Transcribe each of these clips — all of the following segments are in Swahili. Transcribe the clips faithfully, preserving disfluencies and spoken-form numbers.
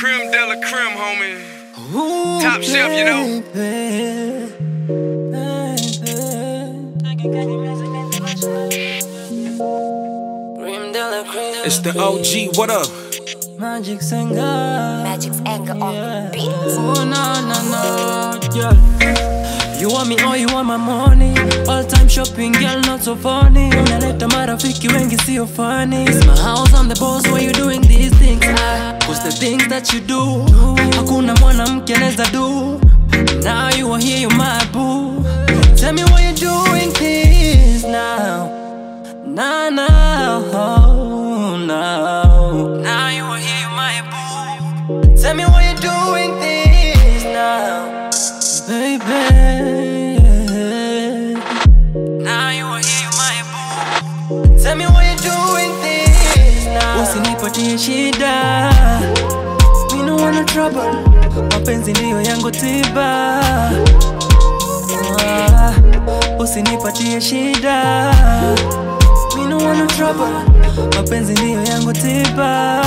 Creme de la creme, homie. Ooh, top baby, shelf, you know. It's the O G, what up? Magic's anger. Magic's anger on the beat. Oh, no, no, no, yeah. You want me or you want my money? All time shopping, girl, not so funny. Unaleta marafiki wengi sio funny. It's my house, I'm the boss, why you doing these things? Ah, cause the things that you do, hakuna mwanamke anaweza do. Now you are here, you're my boo. Tell me why you doing this now. Nah, nah, oh, no. Now you are here, you're my boo. Tell me why you doing this now, baby. Now you are here, you're my boo. Tell me why you doing this now. Usinipatie shida, me no wanna trouble. Mapenzi ndiyo yangu tiba. Ah, usinipatie shida, me no wanna trouble. Mapenzi ndiyo yangu tiba.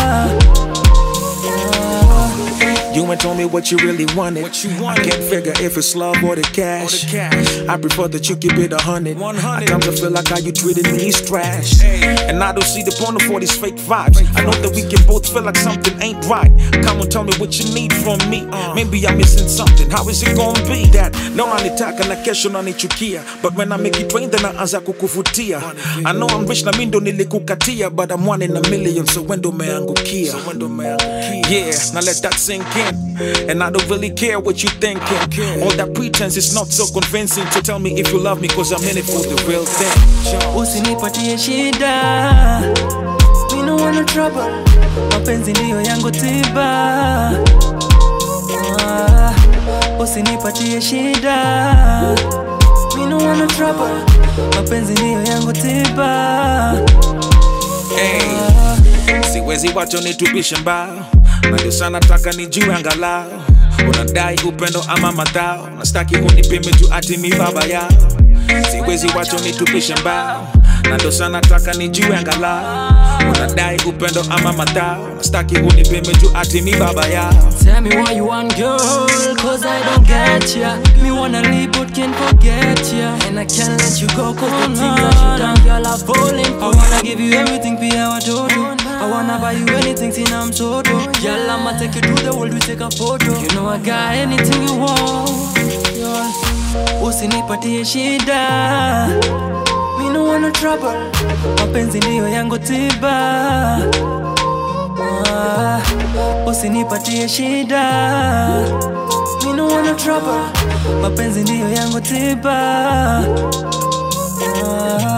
You ain't told me what you really wanted. What you wanted. I can't figure if it's love or the cash. Or the cash. I prefer that you keep it a hundred. one hundred. At times I feel like how you treated me is trash. Hey. And I don't see the point of all these fake vibes. Fake I know vibes. that we can both feel like something ain't right. Come on, tell me what you need from me. Uh. Maybe I'm missing something. How is it gonna be that? No nanitaka na kesho nanichukia. But when I make it rain, then naanza kukuvutia. I know I'm rich na mimi ndo nilikukatia, but I'm one in a million, so when do meangukia? So when do meangukia? Yeah, now let that sink in. And I don't really care what you thinking. All that pretense is not so convincing. To tell me if you love me, cause I'm in it for the real thing. Usinipatie shida, me no wanna trouble. Mapenzi ndiyo yangu tiba. Ah, usinipatie shida, me no wanna trouble. Mapenzi ndiyo yangu tiba. Hey, siwezi wacho nitupishe mbao, na ndio sana nataka nijue angalau unadai upendo ama madhao. Nastaki unipime juu ati mi baba yao. Siwezi wacho nitupishe mbao, na ndio sana nataka nijue angalau unadai upendo ama madhao. Nastaki unipime juu ati mi baba yao. Tell me why you want, girl, cause I don't get ya. Me wanna leave but can't forget ya. And I can't let you go cause the things that you done, girl, are falling for. I wanna give you everything, pia watoto. I wanna buy you anything, sina mtoto. Girl, I'ma take you to the world, we take a photo. You know I got anything you want, yeah. Usinipatie shida, me no wanna trouble. Mapenzi ndiyo yangu tiba. Ah, usinipatie shida, me no wanna trouble. Mapenzi ndiyo yangu tiba. Ah.